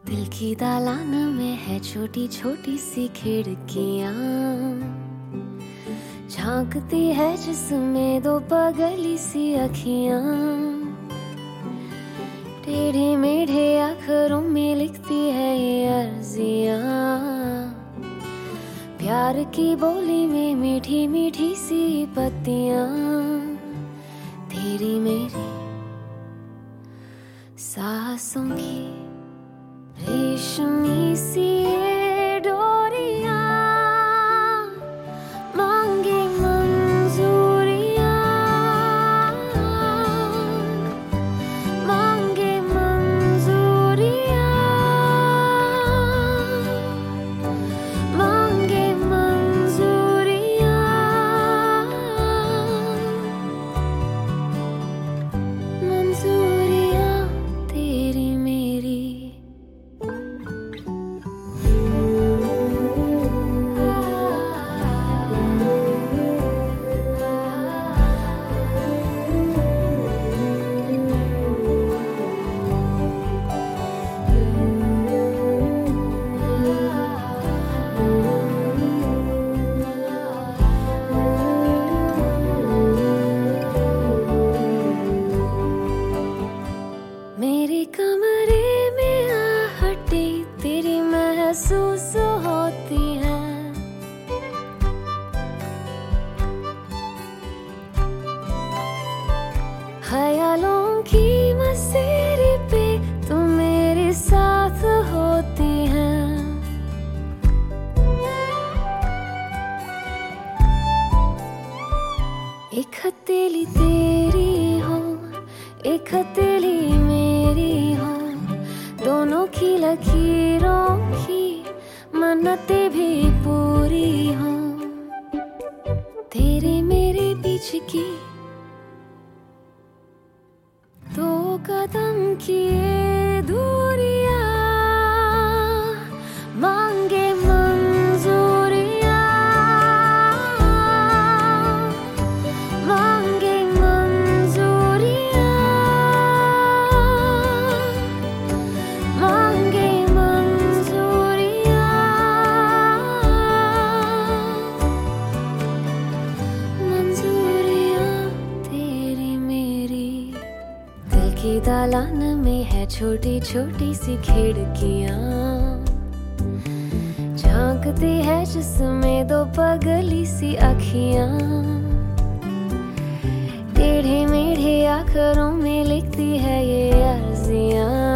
दिल की दालान में है छोटी छोटी सी खिड़कियां, झांकती है जिसमें दो पगली सी अखियां। टेढ़े मेढ़े अक्षरों में लिखती है ये अर्जियां, प्यार की बोली में मीठी मीठी सी पत्तियां। तेरी मेरी सांसों की रेशमी सी ये डोरियां, मांगे मंजूरियां, मांगे मंजूरियां, मांगे मंजूरियां, मंजूरियां तेरी मेरी। मेरे कमरे में आहटे तेरी महसूस होती है, ख्यालों की मस्ती पे तुम मेरे साथ होती है। एक हथेली तेरी हो, एक हथेली मेरी हो, दोनों की लकीरों की मन्नतें भी पूरी हो। तेरे मेरे बीच की दो कदम की ये दूरियां, मांगे मंजूरियां, मांगे मंजूरियां, मांगे मंजूरियां, मंजूरियां तेरी मेरी। दिल की दालान में है छोटी छोटी सी खिड़कियां, झांकती है जिसमें दो पगली सी अखियां। टेढ़े मेढ़े अक्षरों में लिखती है ये अर्जियां,